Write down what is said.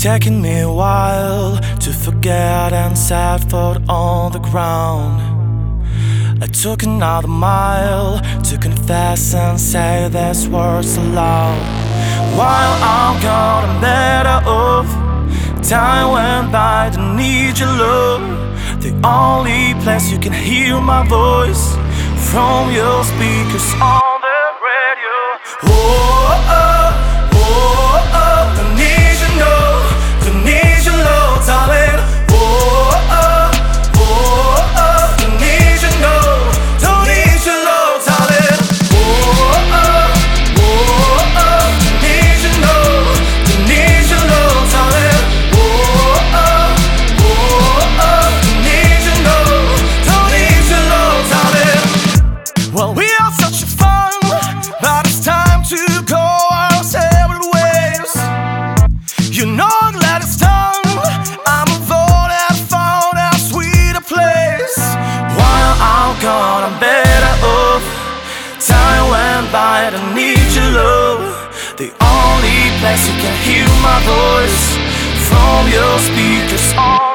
taking me a while to forget and set foot on the ground. I took another mile to confess and say these words aloud. While I'm gone, I'm better off. Time went by, don't need your love. The only place you can hear my voice from your speakers on the radio. Oh, oh, oh, oh, don't need you, no, don't need your love, darling. Oh, oh, oh, oh, don't need you, no, don't need your love, darling. Oh, oh, oh, oh, don't need you, no, don't need your love, darling. Oh, oh, oh, oh, don't need you, no, don't need your love, darling. Well, we are such a fun, but it's time to go our separate ways. You know that it's done. I'm a vote and found a sweeter place. While I'm gone, I'm better off. Time went by, I don't need your love. The only place you can hear my voice from your speakers on